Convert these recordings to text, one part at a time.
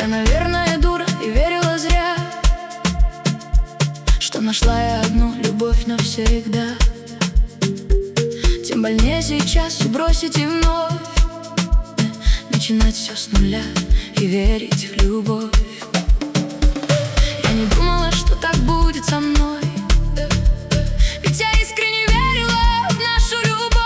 Я, наверное, дура и верила зря, что нашла я одну любовь навсегда. Тем больнее сейчас бросить и вновь начинать все с нуля и верить в любовь. Я не думала, что так будет со мной, ведь я искренне верила в нашу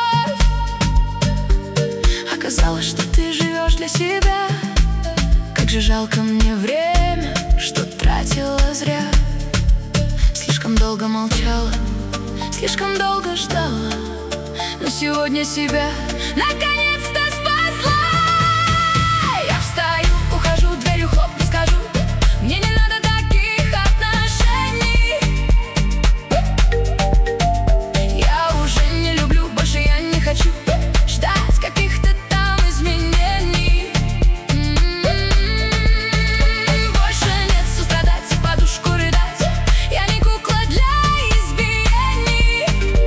любовь. Оказалось, что ты живешь для себя. Как же жалко мне время, что тратила зря. Слишком долго молчала, слишком долго ждала, но сегодня себя наконец-то спасла. Я встаю, ухожу, дверью хлопну, скажу: мне не надо таких отношений. Я уже не люблю, больше я не хочу ждать каких-то там изменений. Больше нет сострадать, в подушку рыдать. Я не кукла для избиений.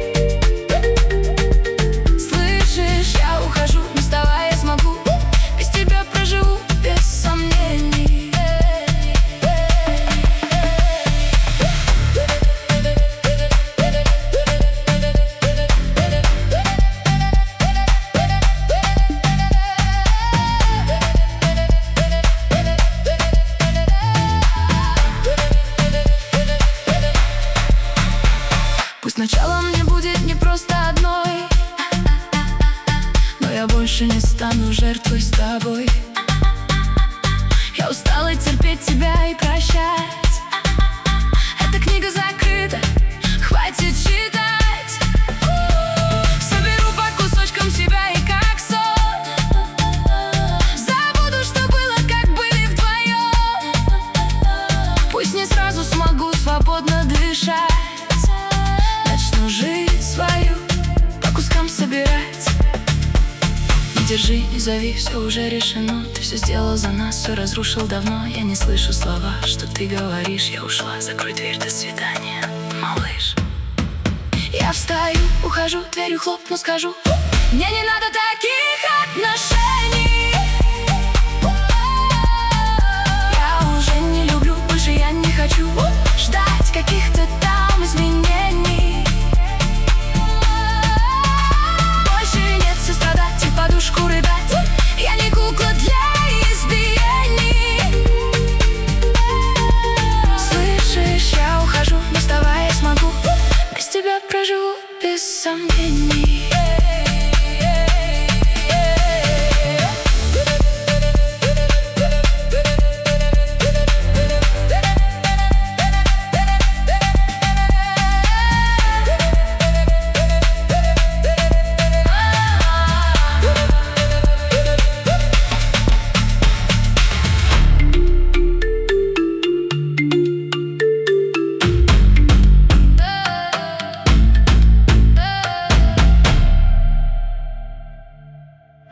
Слышишь, я ухожу, не вставая я смогу, без тебя проживу, без сомнений. Пусть сначала мне будет не просто одной, но я больше не стану жертвой с тобой. Я устала терпеть тебя и прощать. Эта книга закрыта, хватит читать. Соберу по кусочкам себя и как сон забуду, что было, как были вдвоем. Пусть не сразу смогу свободно дышать, начну жизнь свою по кускам собирать. Не держи, не зови, все уже решено. Ты все сделал за нас, все разрушил давно. Я не слышу слова, что ты говоришь. Я ушла, закрой дверь, до свидания, малыш. Я встаю, ухожу, дверью хлопну, скажу: мне не надо таких отношений. Я уже не люблю, больше я не хочу ждать каких-то там изменений. Больше нет сострадать и в подушку рыдать. Я не кукла для избиений. Слышишь, я ухожу, не вставая я смогу, без тебя проживу, без сомнений.